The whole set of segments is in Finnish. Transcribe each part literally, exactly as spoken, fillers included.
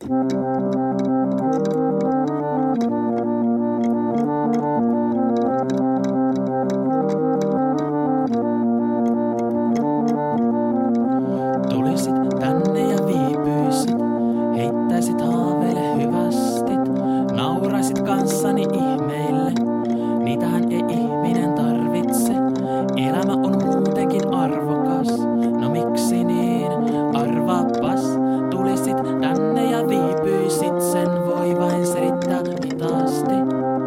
Tulisit tänne ja viipyisit, heittäisit haaveille hyvästit, nauraisit kanssani ihmeille, niitähän ei ihminen tarvitse. Elämä on muutenkin arvokas, no miksi niin, arvaapas. Tulisit tänne ja viipyisit, sen voi vain selittää hitaasti.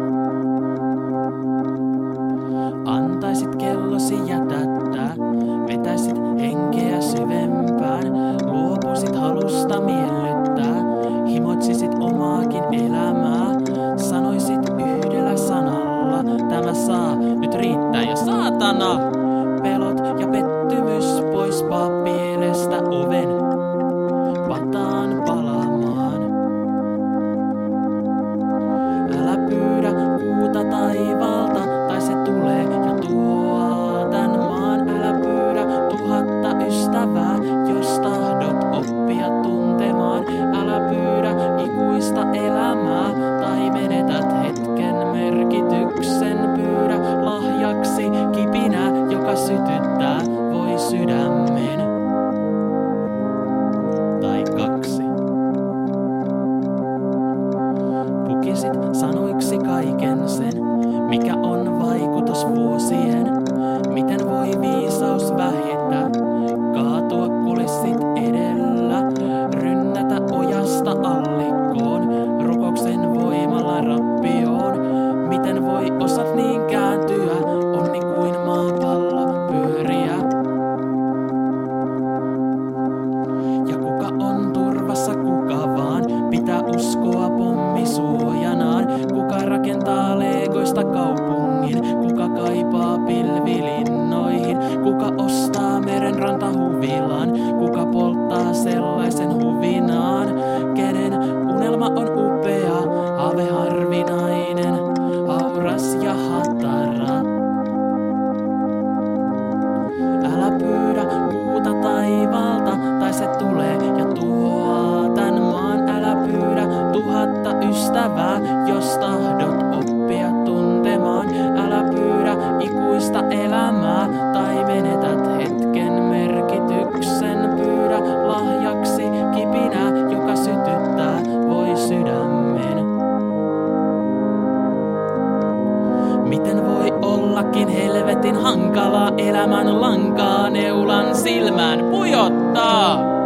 Antaisit kellosi jätättää, vetäisit henkeä syvempään, luopuisit halusta miellyttää, himoitsisit omaakin elämää, sanoisit yhdellä sanalla, tämä saa nyt riittää jo saatana. Pelot ja pettymys poispaa pielestä oven, pataan palaamaan. Älä pyydä kuuta taivaalta, tai se tulee ja tuo tän maan. Älä pyydä tuhatta ystävää, jos tahdot oppia tuntemaan. Älä pyydä ikuista elämää, tai menetät hetken merkityksen. Pyydä lahjaksi kipinää, joka sytyttää voi sydämen. Tai kaksi. Pukisit sanoiksi kaiken sen, mikä on vaikutus vuosien. Miten voi viisaus vähetä, kaatua kulissit edellä, rynnätä ojasta allikkoon, rukouksen voimalla rappioon. Miten voi osat niin kääntyä, onni kuin maapallo pyöriä. Ja kuka on turvassa, kuka vaan pitää uskoa pommisuojanaan. Kuka rakentaa legoista kaupungin, kuka kaipaa pilvilinnoihin. Kuka ostaa meren rantahuvilan, kuka polttaa sellaisen huvinaan. Kenen unelma on upea, haave harvinainen, hauras ja hatara. Älä pyydä kuuta taivaalta, tai se tulee ja tuhoaa tän maan. Älä pyydä tuhatta ystävää, jos tahdot oppia tuntemaan. Älä pyydä ikuista elämää, tai menetät hetken merkityksen. Pyydä lahjaksi kipinää, joka sytyttää voi sydämen. Miten voi ollakin helvetin hankalaa elämän lankaa neulan silmään pujottaa?